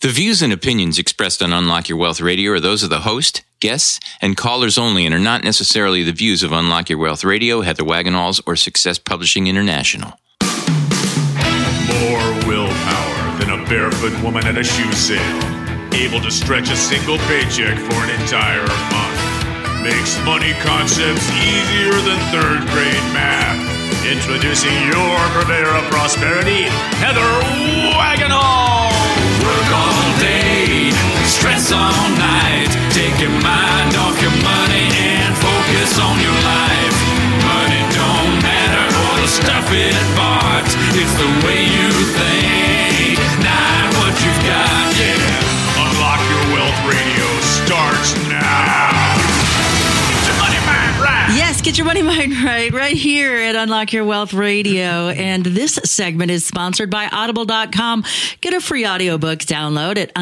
The views and opinions expressed on Unlock Your Wealth Radio are those of the host, guests, and callers only and are not necessarily the views of Unlock Your Wealth Radio, Heather Wagenhals, or Success Publishing International. More willpower than a barefoot woman at a shoe sale. Able to stretch a single paycheck for an entire month. Makes money concepts easier than third grade math. Introducing your purveyor of prosperity, Heather Wagenhals. Work all day, stress all night. Take your mind off your money and focus on your life. Money don't matter or the stuff it bought. It's the way you think, not what you've got, yeah. Unlock Your Wealth Radio starts now. Get your money mind right. Yes, get your money mind right here at Unlock Your Wealth Radio. And this segment is sponsored by Audible.com. Get a free audiobook download at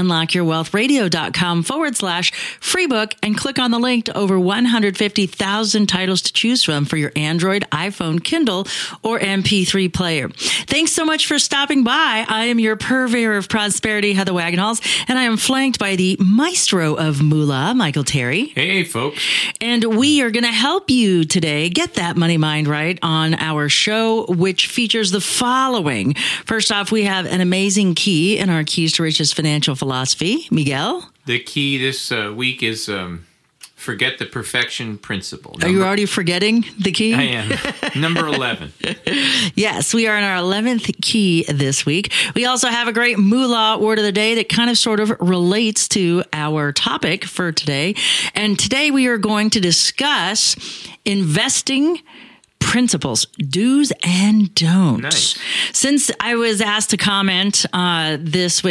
unlockyourwealthradio.com/free book and click on the link to over 150,000 titles to choose from for your Android, iPhone, Kindle, or MP3 player. Thanks so much for stopping by. I am your purveyor of prosperity, Heather Wagenhals, and I am flanked by the maestro of moolah, Michael Terry. Hey, folks. And we are going to help you today get that money mind right on our show, which features the following. First off, we have an amazing key in our Keys to Riches financial philosophy. Miguel? The key this week is forget the perfection principle. Are you already forgetting the key? I am. Number 11. Yes, we are in our 11th key this week. We also have a great moolah word of the day that kind of sort of relates to our topic for today. And today we are going to discuss investing principles, do's and don'ts. Nice. Since I was asked to comment this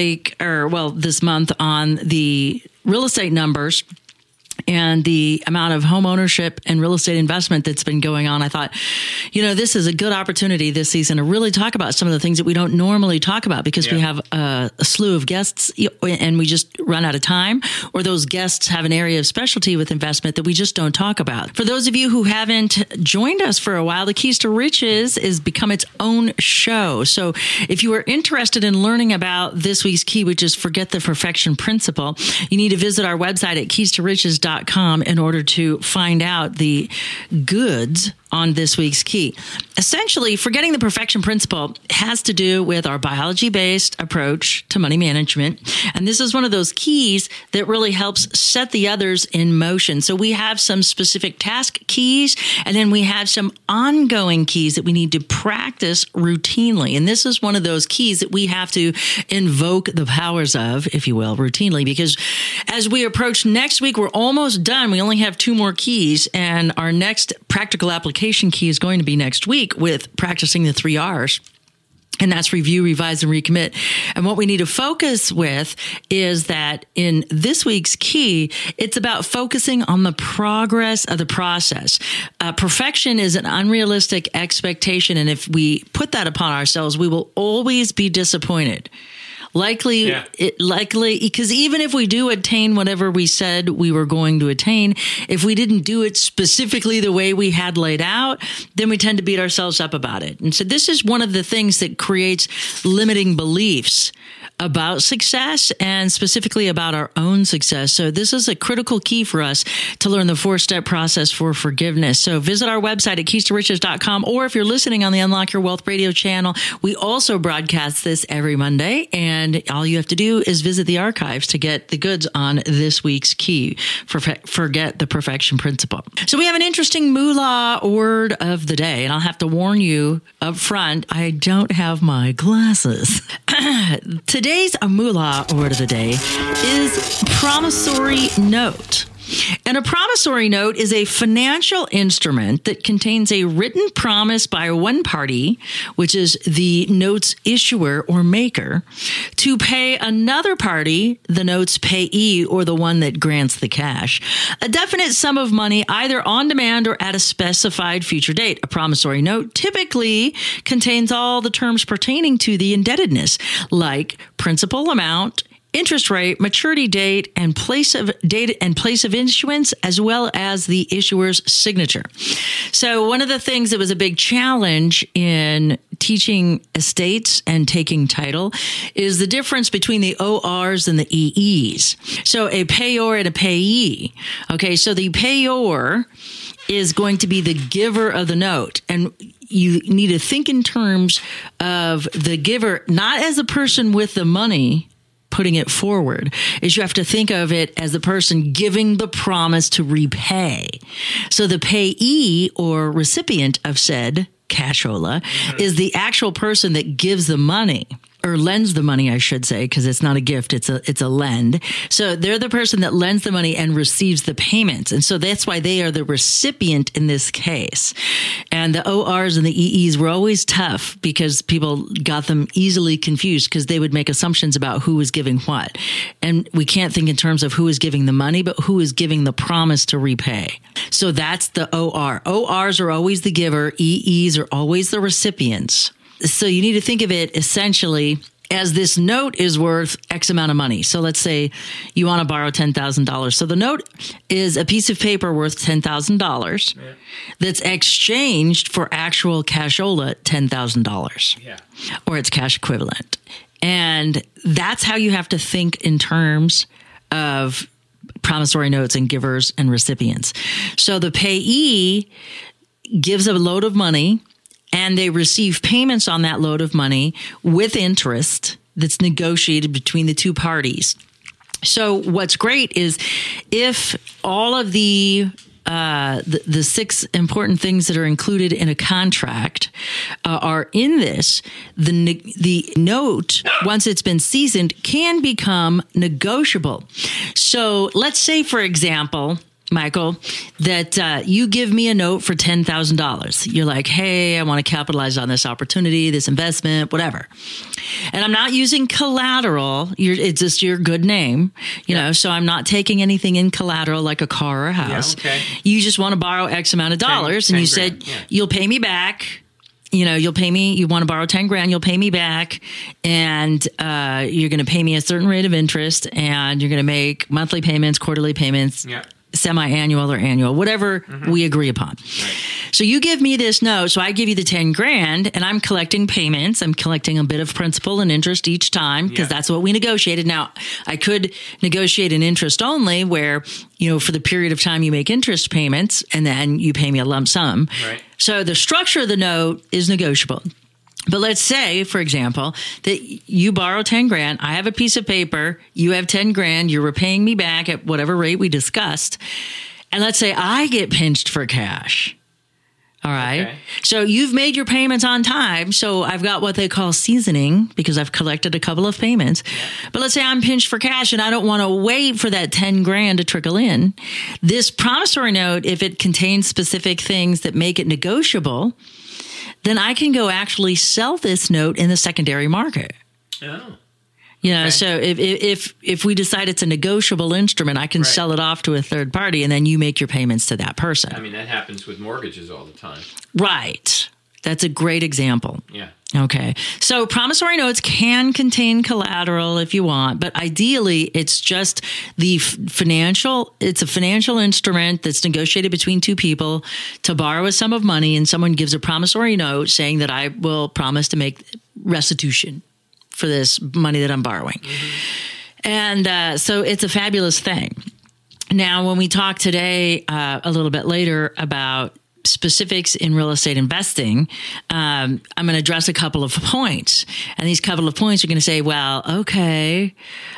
month on the real estate numbers and the amount of home ownership and real estate investment that's been going on, I thought, this is a good opportunity this season to really talk about some of the things that we don't normally talk about because we have a slew of guests and we just run out of time, or those guests have an area of specialty with investment that we just don't talk about. For those of you who haven't joined us for a while, the Keys to Riches has become its own show. So if you are interested in learning about this week's key, which is forget the perfection principle, you need to visit our website at keystoriches.com in order to find out the goods on this week's key. Essentially, forgetting the perfection principle has to do with our biology-based approach to money management. And this is one of those keys that really helps set the others in motion. So we have some specific task keys, and then we have some ongoing keys that we need to practice routinely. And this is one of those keys that we have to invoke the powers of, if you will, routinely, because as we approach next week, we're almost done. We only have 2 more keys, and our next practical application key is going to be next week with practicing the 3 R's. And that's review, revise, and recommit. And what we need to focus with is that in this week's key, it's about focusing on the progress of the process. Perfection is an unrealistic expectation. And if we put that upon ourselves, we will always be disappointed. Likely, because even if we do attain whatever we said we were going to attain, if we didn't do it specifically the way we had laid out, then we tend to beat ourselves up about it. And so this is one of the things that creates limiting beliefs about success and specifically about our own success. So this is a critical key for us to learn the 4-step process for forgiveness. So visit our website at keystoriches.com, or if you're listening on the Unlock Your Wealth Radio channel, we also broadcast this every Monday. And all you have to do is visit the archives to get the goods on this week's key for forget the perfection principle. So we have an interesting moolah word of the day, and I'll have to warn you up front, I don't have my glasses. Today's moolah word of the day is promissory note. And a promissory note is a financial instrument that contains a written promise by one party, which is the note's issuer or maker, to pay another party, the note's payee, or the one that grants the cash, a definite sum of money either on demand or at a specified future date. A promissory note typically contains all the terms pertaining to the indebtedness, like principal amount, interest rate, maturity date, and place of issuance, as well as the issuer's signature. So one of the things that was a big challenge in teaching estates and taking title is the difference between the ORs and the EEs. So a payor and a payee. Okay, so the payor is going to be the giver of the note. And you need to think in terms of the giver, not as the person with the money putting it forward, is you have to think of it as the person giving the promise to repay. So the payee or recipient of said cashola is the actual person that gives the money, or lends the money, I should say, because it's not a gift, it's a lend. So they're the person that lends the money and receives the payments. And so that's why they are the recipient in this case. And the ORs and the EEs were always tough because people got them easily confused because they would make assumptions about who was giving what. And we can't think in terms of who is giving the money, but who is giving the promise to repay. So that's the OR. ORs are always the giver. EEs are always the recipients. So you need to think of it essentially as this note is worth X amount of money. So let's say you want to borrow $10,000. So the note is a piece of paper worth $10,000 that's exchanged for actual cashola $10,000 or its cash equivalent. And that's how you have to think in terms of promissory notes and givers and recipients. So the payee gives a load of money, and they receive payments on that load of money with interest that's negotiated between the two parties. So what's great is if all of the 6 important things that are included in a contract are in this, the note, once it's been seasoned, can become negotiable. So let's say, for example, Michael, that you give me a note for $10,000. You're like, hey, I want to capitalize on this opportunity, this investment, whatever. And I'm not using collateral. It's just your good name, you know, so I'm not taking anything in collateral like a car or a house. Yeah, okay. You just want to borrow X amount of dollars. And you said, you'll pay me back. You know, you'll pay me, you want to borrow 10 grand, you'll pay me back, and you're going to pay me a certain rate of interest, and you're going to make monthly payments, quarterly payments, semi-annual or annual, whatever we agree upon. Right. So you give me this note, so I give you the 10 grand, and I'm collecting payments. I'm collecting a bit of principal and interest each time because that's what we negotiated. Now, I could negotiate an interest only where, you know, for the period of time you make interest payments, and then you pay me a lump sum. Right. So the structure of the note is negotiable. But let's say, for example, that you borrow 10 grand. I have a piece of paper. You have 10 grand. You're repaying me back at whatever rate we discussed. And let's say I get pinched for cash. All right. Okay. So you've made your payments on time. So I've got what they call seasoning because I've collected a couple of payments. Yeah. But let's say I'm pinched for cash and I don't want to wait for that 10 grand to trickle in. This promissory note, if it contains specific things that make it negotiable, then I can go actually sell this note in the secondary market. Oh. You know, so if we decide it's a negotiable instrument, I can sell it off to a third party, and then you make your payments to that person. I mean, that happens with mortgages all the time. Right. That's a great example. Yeah. Okay. So promissory notes can contain collateral if you want, but ideally it's just it's a financial instrument that's negotiated between two people to borrow a sum of money, and someone gives a promissory note saying that I will promise to make restitution for this money that I'm borrowing. Mm-hmm. And so it's a fabulous thing. Now, when we talk today a little bit later about specifics in real estate investing, I'm going to address a couple of points. And these couple of points are going to say, well, okay,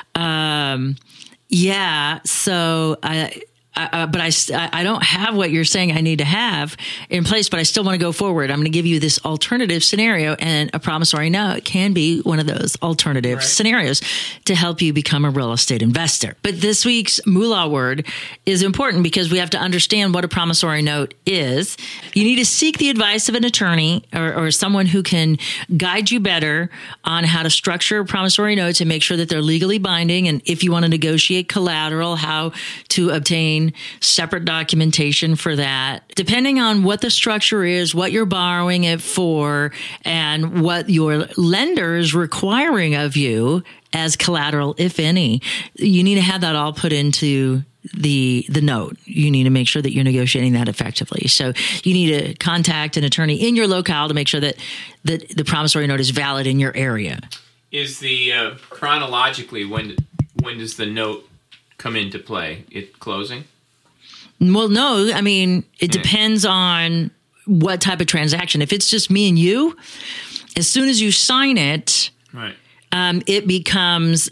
so but I don't have what you're saying I need to have in place, but I still want to go forward. I'm going to give you this alternative scenario, and a promissory note can be one of those alternative scenarios to help you become a real estate investor. But this week's moolah word is important because we have to understand what a promissory note is. You need to seek the advice of an attorney or someone who can guide you better on how to structure promissory notes and make sure that they're legally binding. And if you want to negotiate collateral, how to obtain sign separate documentation for that. Depending on what the structure is, what you're borrowing it for, and what your lender is requiring of you as collateral, if any, you need to have that all put into the note. You need to make sure that you're negotiating that effectively. So you need to contact an attorney in your locale to make sure that the promissory note is valid in your area. Is the chronologically when does the note come into play? It closing? Well, no. I mean, it depends on what type of transaction. If it's just me and you, as soon as you sign it, right, it becomes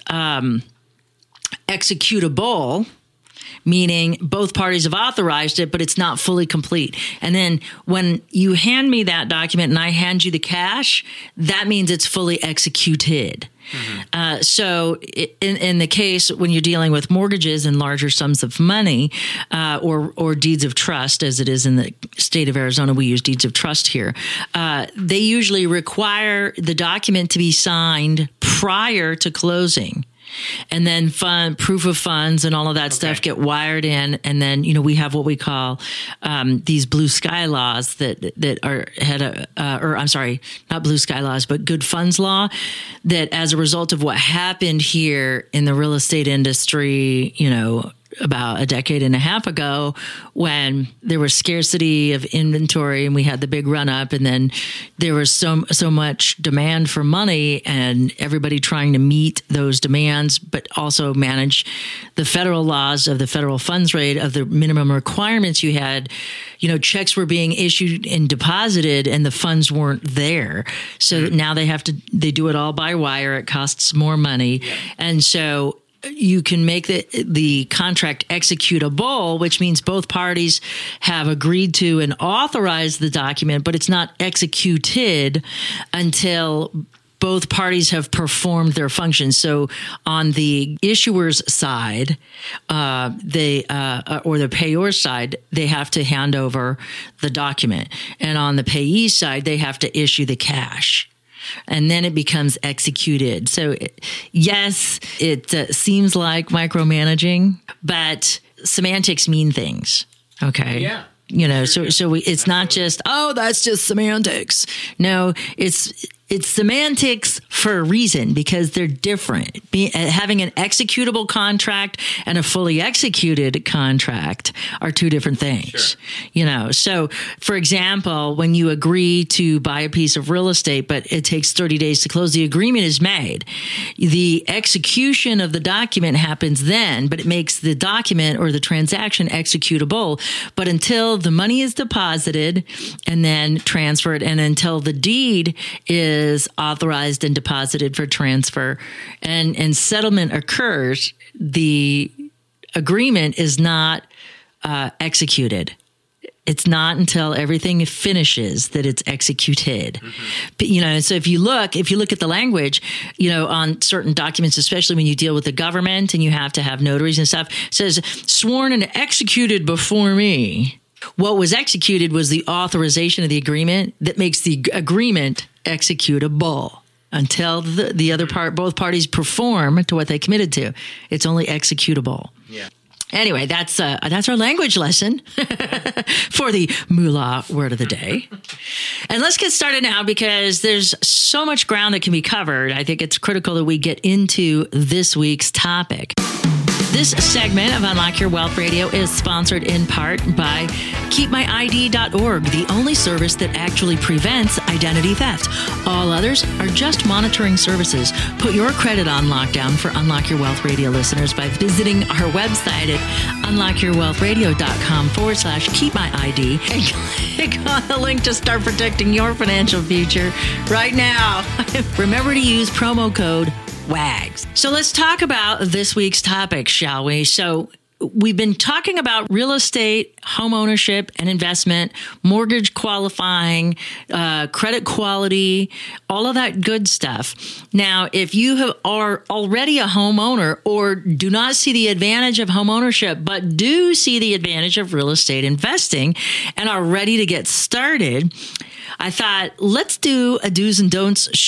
executable, meaning both parties have authorized it, but it's not fully complete. And then when you hand me that document and I hand you the cash, that means it's fully executed. Mm-hmm. So in the case when you're dealing with mortgages and larger sums of money, or deeds of trust, as it is in the state of Arizona, we use deeds of trust here. They usually require the document to be signed prior to closing. And then proof of funds and all of that stuff get wired in. And then, we have what we call these blue sky laws that are I'm sorry, not blue sky laws, but good funds law, that as a result of what happened here in the real estate industry, about a decade and a half ago, when there was scarcity of inventory and we had the big run up, and then there was so much demand for money and everybody trying to meet those demands, but also manage the federal laws of the federal funds rate of the minimum requirements you had. Checks were being issued and deposited and the funds weren't there. So now they do it all by wire. It costs more money. Yeah. And so you can make the contract executable, which means both parties have agreed to and authorized the document, but it's not executed until both parties have performed their functions. So on the issuer's side, or the payor's side, they have to hand over the document. And on the payee's side, they have to issue the cash. And then it becomes executed. So, yes, it seems like micromanaging, but semantics mean things. Okay. Yeah. It's not just, that's just semantics. No, it's semantics for a reason, because they're different. Having an executable contract and a fully executed contract are two different things. Sure. So for example, when you agree to buy a piece of real estate, but it takes 30 days to close, the agreement is made. The execution of the document happens then, but it makes the document or the transaction executable. But until the money is deposited and then transferred, and until the deed is authorized and deposited for transfer and settlement occurs, the agreement is not executed. It's not until everything finishes that it's executed. Mm-hmm. But, so if you look at the language, on certain documents, especially when you deal with the government and you have to have notaries and stuff, it says sworn and executed before me. What was executed was the authorization of the agreement that makes the agreement executable. Until both parties perform to what they committed to, it's only executable. Yeah. Anyway, that's our language lesson for the Moolah word of the day. And let's get started now, because there's so much ground that can be covered. I think it's critical that we get into this week's topic. This segment of Unlock Your Wealth Radio is sponsored in part by KeepMyID.org, the only service that actually prevents identity theft. All others are just monitoring services. Put your credit on lockdown for Unlock Your Wealth Radio listeners by visiting our website at unlockyourwealthradio.com/keepmyid and click on the link to start protecting your financial future right now. Remember to use promo code WAGS. So let's talk about this week's topic, shall we? So we've been talking about real estate, home ownership and investment, mortgage qualifying, credit quality, all of that good stuff. Now, if you are already a homeowner or do not see the advantage of home ownership, but do see the advantage of real estate investing and are ready to get started, I thought, let's do a do's and don'ts show.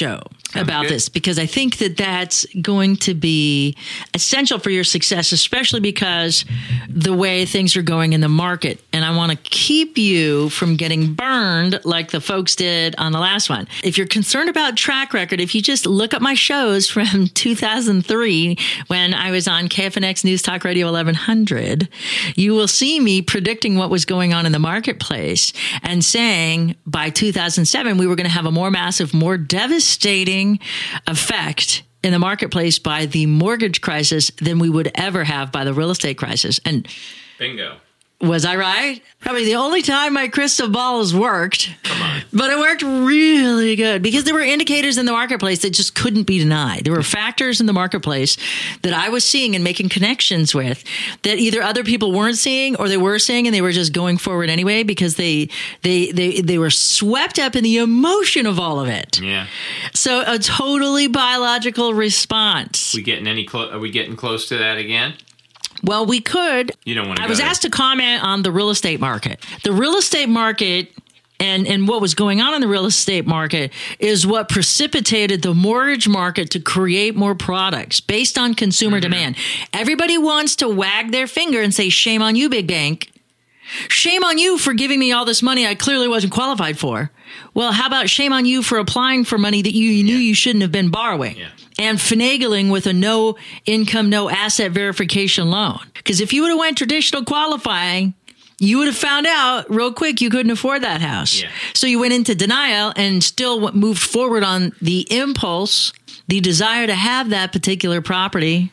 about good. this, because I think that that's going to be essential for your success, especially because the way things are going in the market. And I want to keep you from getting burned like the folks did on the last one. If you're concerned about track record, if you just look up my shows from 2003, when I was on KFNX News Talk Radio 1100, you will see me predicting what was going on in the marketplace and saying by 2007, we were going to have a more massive, more devastating effect in the marketplace by the mortgage crisis than we would ever have by the real estate crisis. And Bingo. was I right? Probably the only time my crystal ball has worked. Come on. But it worked really good because there were indicators in the marketplace that just couldn't be denied. There were factors in the marketplace that I was seeing and making connections with that either other people weren't seeing or they were seeing and they were just going forward anyway because they were swept up in the emotion of all of it. Yeah. So a totally biological response. Are we getting close to that again? Well, we could. You don't want to I go was there. asked to comment on the real estate market. The real estate market and what was going on in the real estate market is what precipitated the mortgage market to create more products based on consumer demand. Everybody wants to wag their finger and say, shame on you, big bank. Shame on you for giving me all this money I clearly wasn't qualified for. Well, how about shame on you for applying for money that you knew you shouldn't have been borrowing? Yeah. And finagling with a no income, no asset verification loan. Because if you would have went traditional qualifying, you would have found out real quick you couldn't afford that house. Yeah. So you went into denial and still moved forward on the impulse, the desire to have that particular property.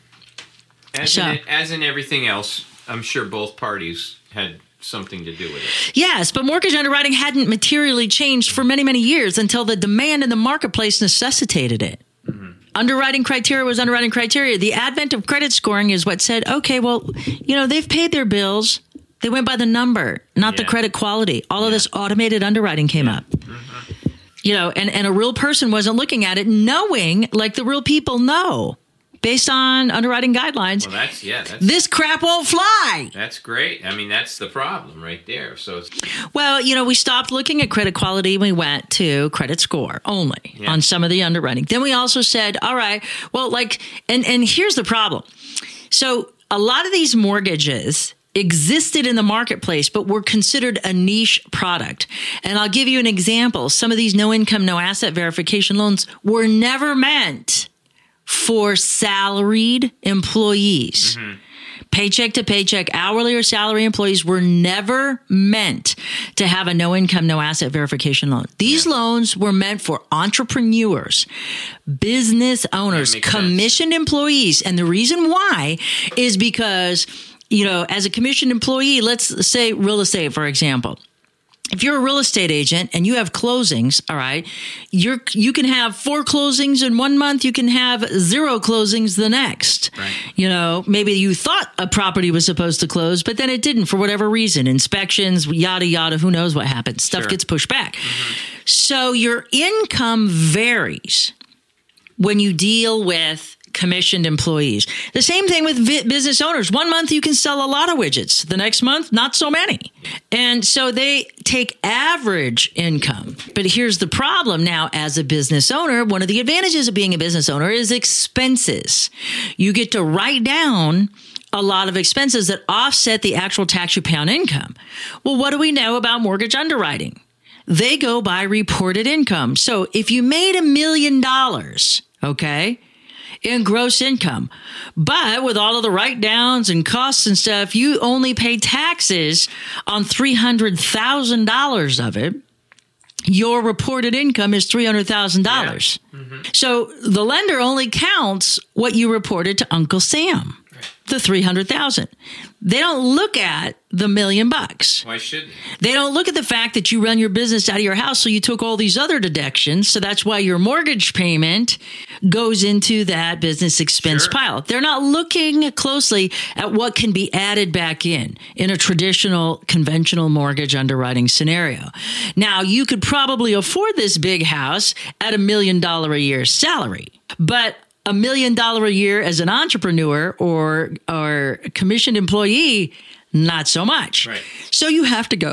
As in everything else, I'm sure both parties had something to do with it. Yes, but mortgage underwriting hadn't materially changed for many, many years until the demand in the marketplace necessitated it. Underwriting criteria was underwriting criteria. The advent of credit scoring is what said, okay, well, they've paid their bills. They went by the number, not the credit quality. All of this automated underwriting came up. And a real person wasn't looking at it knowing like the real people know based on underwriting guidelines. Well, that's this crap won't fly. That's great. I mean, that's the problem right there. So, Well, we stopped looking at credit quality. We went to credit score only on some of the underwriting. Then we also said, all right, well, and here's the problem. So a lot of these mortgages existed in the marketplace, but were considered a niche product. And I'll give you an example. Some of these no income, no asset verification loans were never meant for salaried employees. Paycheck to paycheck, hourly or salary employees were never meant to have a no income, no asset verification loan. These loans were meant for entrepreneurs, business owners, commissioned employees. And the reason why is because, as a commissioned employee, let's say real estate, for example. If you're a real estate agent and you have closings, all right, you can have 4 closings in 1 month. You can have 0 closings the next. Right. Maybe you thought a property was supposed to close, but then it didn't for whatever reason. Inspections, yada, yada, who knows what happens. Stuff gets pushed back. So your income varies when you deal with commissioned employees. The same thing with business owners. 1 month you can sell a lot of widgets. The next month, not so many. And so they take average income. But here's the problem now as a business owner. One of the advantages of being a business owner is expenses. You get to write down a lot of expenses that offset the actual tax you pay on income. Well, what do we know about mortgage underwriting? They go by reported income. So if you made $1 million, okay, in gross income, but with all of the write downs and costs and stuff, you only pay taxes on $300,000 of it. Your reported income is $300,000. So the lender only counts what you reported to Uncle Sam, the $300,000. They don't look at the $1 million. Why shouldn't they? Don't look at the fact that you run your business out of your house, so you took all these other deductions. So that's why your mortgage payment goes into that business expense pile. They're not looking closely at what can be added back in a traditional, conventional mortgage underwriting scenario. Now, you could probably afford this big house at $1 million a year salary, but $1 million a year as an entrepreneur or commissioned employee, not so much. Right. So you have to go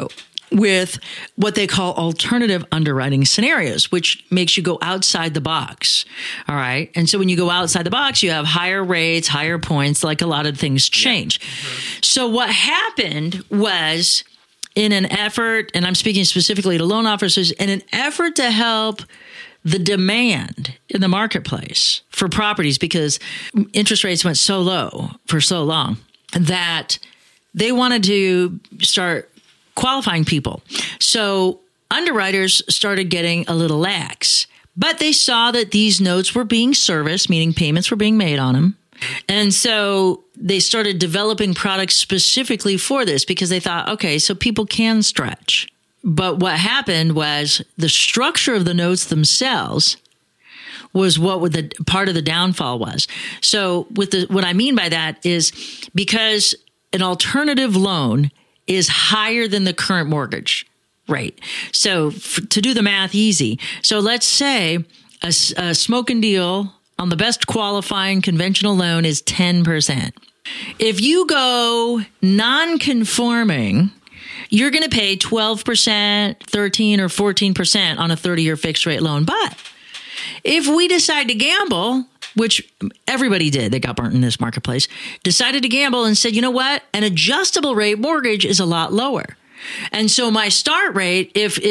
with what they call alternative underwriting scenarios, which makes you go outside the box. All right. And so when you go outside the box, you have higher rates, higher points, like a lot of things change. Yeah. Mm-hmm. So what happened was, in an effort, and I'm speaking specifically to loan officers, in an effort to help the demand in the marketplace for properties, because interest rates went so low for so long, that they wanted to start qualifying people. So underwriters started getting a little lax, but they saw that these notes were being serviced, meaning payments were being made on them. And so they started developing products specifically for this, because they thought, okay, so people can stretch. But what happened was the structure of the notes themselves was what the part of the downfall was. So what I mean by that is, because an alternative loan is higher than the current mortgage rate. So to do the math easy, so let's say a smoking deal on the best qualifying conventional loan is 10%. If you go non-conforming, you're going to pay 12%, 13 or 14% on a 30-year fixed rate loan. But if we decide to gamble, which everybody did, they got burnt in this marketplace, decided to gamble and said, you know what? An adjustable rate mortgage is a lot lower. And so my start rate,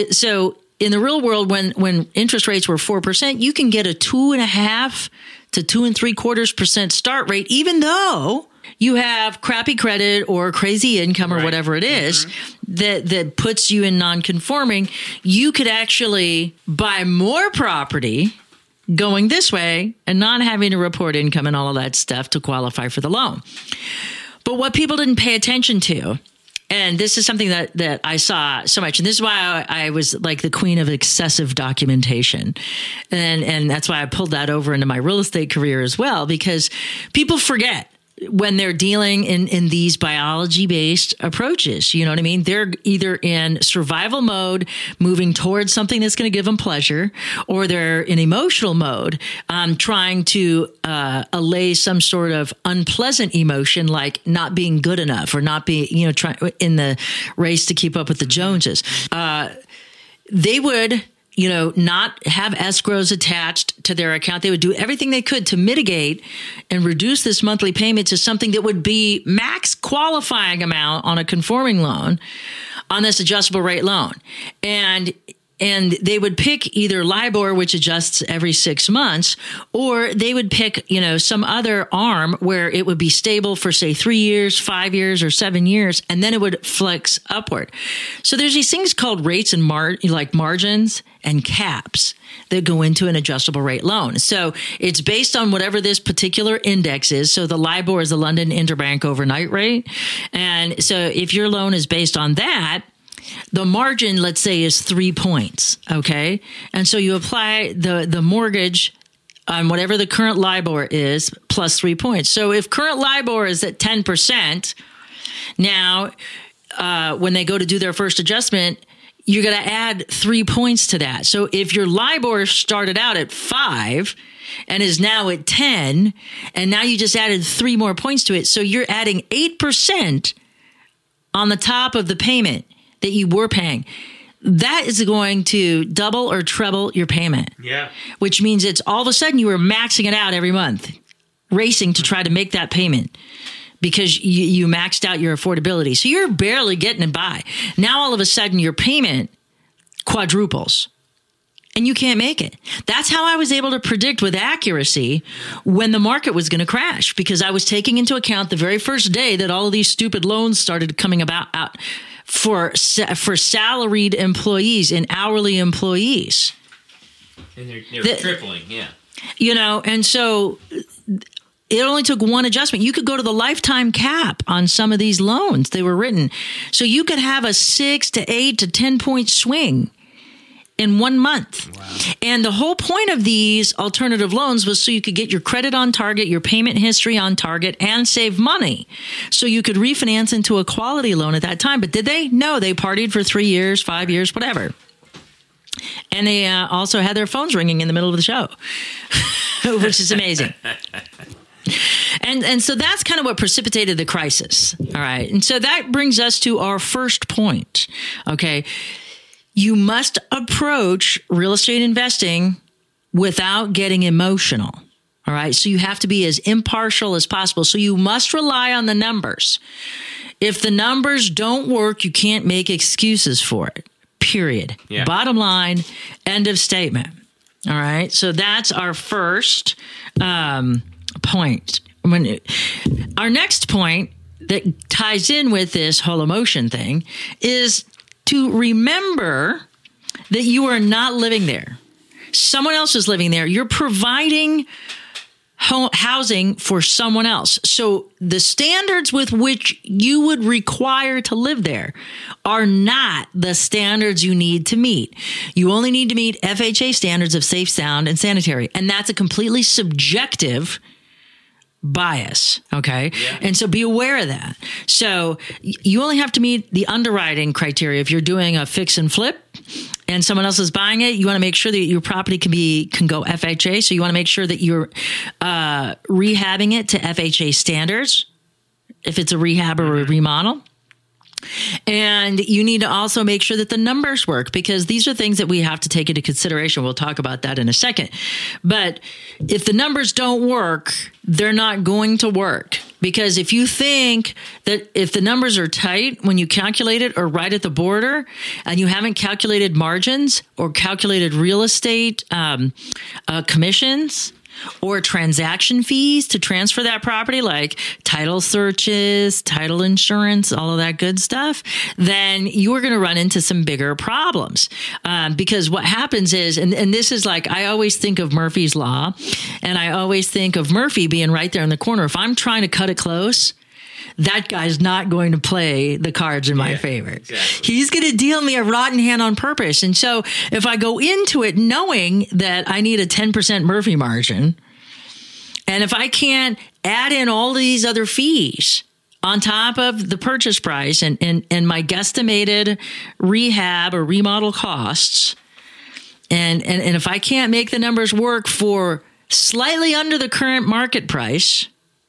in the real world, when interest rates were 4%, you can get a 2.5% to 2.75% start rate, even though you have crappy credit or crazy income or whatever it is that puts you in non-conforming. You could actually buy more property going this way and not having to report income and all of that stuff to qualify for the loan. But what people didn't pay attention to, and this is something that I saw so much, and this is why I was like the queen of excessive documentation. And that's why I pulled that over into my real estate career as well, because people forget when they're dealing in these biology-based approaches. You know what I mean? They're either in survival mode, moving towards something that's going to give them pleasure, or they're in emotional mode, trying to allay some sort of unpleasant emotion, like not being good enough or not being, in the race to keep up with the Joneses. They would not have escrows attached to their account. They would do everything they could to mitigate and reduce this monthly payment to something that would be max qualifying amount on a conforming loan on this adjustable rate loan. And they would pick either LIBOR, which adjusts every 6 months, or they would pick, some other arm where it would be stable for, say, 3 years, 5 years, or 7 years, and then it would flex upward. So there's these things called rates and margins and caps that go into an adjustable rate loan. So it's based on whatever this particular index is. So the LIBOR is the London Interbank Overnight Rate. And so if your loan is based on that, the margin, let's say, is 3 points, okay? And so you apply the mortgage on whatever the current LIBOR is plus 3 points. So if current LIBOR is at 10%, now when they go to do their first adjustment, you're going to add 3 points to that. So if your LIBOR started out at 5 and is now at 10, and now you just added 3 more points to it, so you're adding 8% on the top of the payment that you were paying. That is going to double or treble your payment. Yeah. Which means it's all of a sudden you were maxing it out every month, racing to try to make that payment because you maxed out your affordability. So you're barely getting it by. Now all of a sudden your payment quadruples and you can't make it. That's how I was able to predict with accuracy when the market was going to crash, because I was taking into account the very first day that all of these stupid loans started coming out for salaried employees and hourly employees. And they're tripling, yeah. And so it only took one adjustment. You could go to the lifetime cap on some of these loans. They were written. So you could have a 6 to 8 to 10 point swing in 1 month. Wow. And the whole point of these alternative loans was so you could get your credit on target, your payment history on target, and save money. So you could refinance into a quality loan at that time. But did they? No, they partied for 3 years, 5 years, whatever. And they also had their phones ringing in the middle of the show, which is amazing. And so that's kind of what precipitated the crisis. All right. And so that brings us to our first point. Okay. You must approach real estate investing without getting emotional. All right. So you have to be as impartial as possible. So you must rely on the numbers. If the numbers don't work, you can't make excuses for it. Period. Yeah. Bottom line, end of statement. All right. So that's our first point. Our next point that ties in with this whole emotion thing is to remember that you are not living there. Someone else is living there. You're providing housing for someone else. So the standards with which you would require to live there are not the standards you need to meet. You only need to meet FHA standards of safe, sound, and sanitary. And that's a completely subjective bias. Okay. Yeah. And so be aware of that. So you only have to meet the underwriting criteria. If you're doing a fix and flip and someone else is buying it, you want to make sure that your property can go FHA. So you want to make sure that you're rehabbing it to FHA standards, if it's a rehab or a remodel. And you need to also make sure that the numbers work, because these are things that we have to take into consideration. We'll talk about that in a second. But if the numbers don't work, they're not going to work. Because if you think that if the numbers are tight when you calculate it or right at the border, and you haven't calculated margins or calculated real estate commissions or transaction fees to transfer that property, like title searches, title insurance, all of that good stuff, then you are going to run into some bigger problems. Because what happens is, and this is like, I always think of Murphy's Law, and I always think of Murphy being right there in the corner. If I'm trying to cut it close, that guy's not going to play the cards in my favor. Exactly. He's going to deal me a rotten hand on purpose. And so if I go into it knowing that I need a 10% Murphy margin, and if I can't add in all these other fees on top of the purchase price and my guesstimated rehab or remodel costs, and if I can't make the numbers work for slightly under the current market price,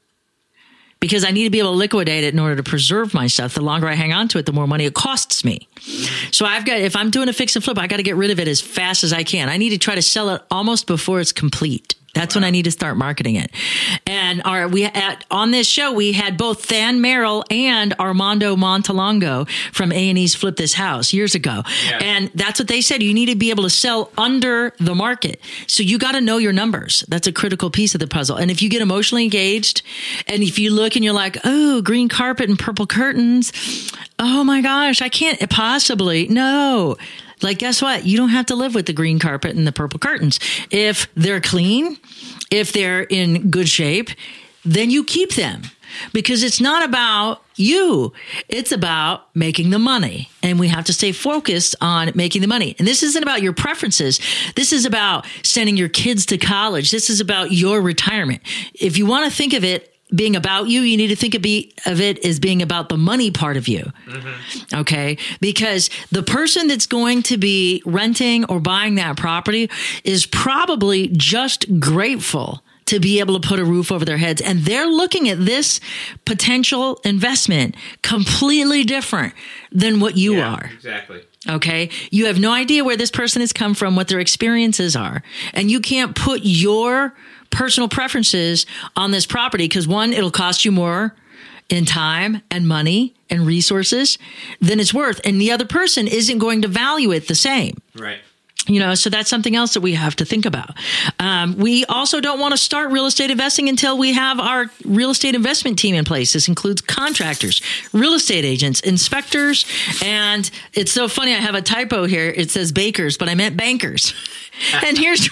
because I need to be able to liquidate it in order to preserve my stuff. The longer I hang on to it, the more money it costs me. So if I'm doing a fix and flip, I got to get rid of it as fast as I can. I need to try to sell it almost before it's complete. That's when I need to start marketing it. And on this show, we had both Than Merrill and Armando Montalongo from A&E's Flip This House years ago. Yeah. And that's what they said. You need to be able to sell under the market. So you got to know your numbers. That's a critical piece of the puzzle. And if you get emotionally engaged, and if you look and you're like, oh, green carpet and purple curtains, oh my gosh, I can't possibly. No. Like, guess what? You don't have to live with the green carpet and the purple curtains. If they're clean, if they're in good shape, then you keep them, because it's not about you. It's about making the money. And we have to stay focused on making the money. And this isn't about your preferences. This is about sending your kids to college. This is about your retirement. If you want to think of it being about you, you need to think of it as being about the money part of you. Mm-hmm. Okay? Because the person that's going to be renting or buying that property is probably just grateful to be able to put a roof over their heads. And they're looking at this potential investment completely different than what you are. Exactly. Okay. You have no idea where this person has come from, what their experiences are. And you can't put your personal preferences on this property, because one, it'll cost you more in time and money and resources than it's worth. And the other person isn't going to value it the same. Right. So that's something else that we have to think about. We also don't want to start real estate investing until we have our real estate investment team in place. This includes contractors, real estate agents, inspectors, and it's so funny. I have a typo here. It says bakers, but I meant bankers. And here's...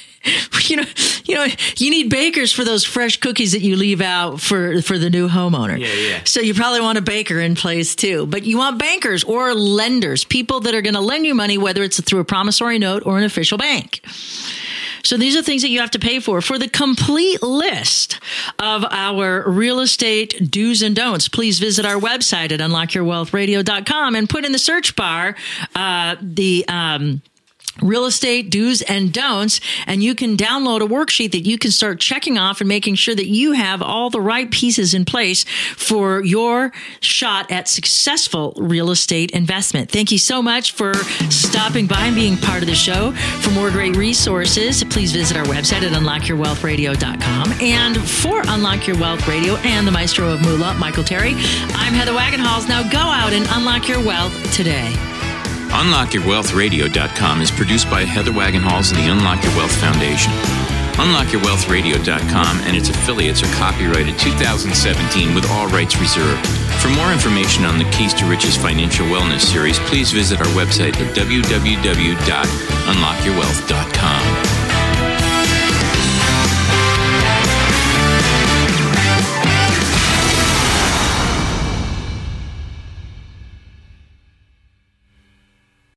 You need bakers for those fresh cookies that you leave out for the new homeowner. Yeah. So you probably want a baker in place too. But you want bankers or lenders, people that are going to lend you money, whether it's through a promissory note or an official bank. So these are things that you have to pay for. For the complete list of our real estate do's and don'ts, please visit our website at unlockyourwealthradio.com and put in the search bar real estate do's and don'ts, and you can download a worksheet that you can start checking off and making sure that you have all the right pieces in place for your shot at successful real estate investment. Thank you so much for stopping by and being part of the show. For more great resources, please visit our website at unlockyourwealthradio.com. And for Unlock Your Wealth Radio and the Maestro of Moolah, Michael Terry, I'm Heather Wagenhals. Now go out and unlock your wealth today. UnlockYourWealthRadio.com is produced by Heather Wagenhals and the Unlock Your Wealth Foundation. UnlockYourWealthRadio.com and its affiliates are copyrighted 2017 with all rights reserved. For more information on the Keys to Riches Financial Wellness Series, please visit our website at www.unlockyourwealth.com.